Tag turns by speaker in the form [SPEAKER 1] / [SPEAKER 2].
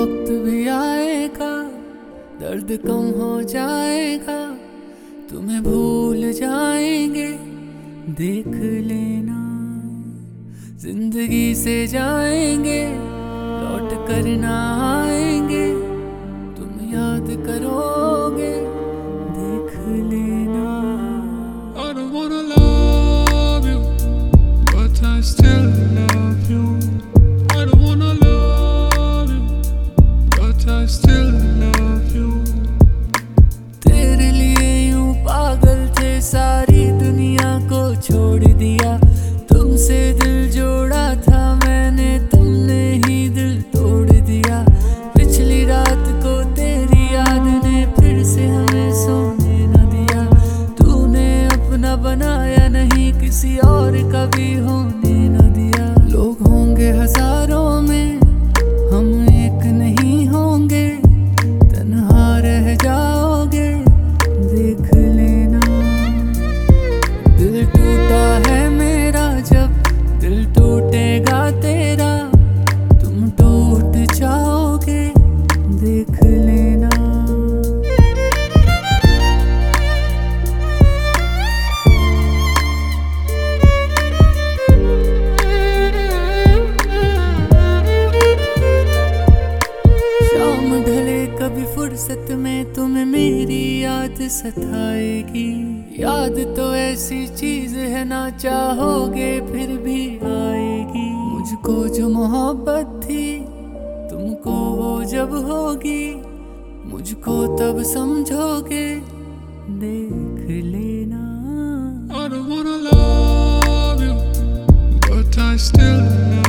[SPEAKER 1] वक्त भी आएगा, दर्द कम हो जाएगा, तुम्हें भूल जाएंगे, देख लेना। जिंदगी से जाएंगे, लौट कर ना आएंगे, तुम याद करोगे, देख लेना।
[SPEAKER 2] I don't wanna love you, but I still love you. I don't wanna love you, but I still love you.
[SPEAKER 1] तेरे लिए यूं पागल थे, सारी दुनिया को छोड़ दिया, तुमसे दिल जोड़ा था मैंने, तुमने ही दिल तोड़ दिया। पिछली रात को तेरी याद ने फिर से हमें सोने न दिया, तूने अपना बनाया नहीं, किसी और का भी होने न दिया। लोग होंगे हजारों में, हम एक नहीं होंगे, तन्हा रह जाओगे, देख लेना। दिल टूटा है मेरा, जब दिल टूटेगा तेरा, तुम टूट जाओगे, देख लेना। शाम ढले कभी फुर्सत में तुम्हें मेरी याद सताएगी, याद तो ऐसी चीज है ना चाहोगे फिर भी आएगी। मुझको जो मोहब्बत थी, तुमको वो जब होगी, मुझको तब समझोगे, देख लेना।
[SPEAKER 2] I don't wanna love you, but I still love you.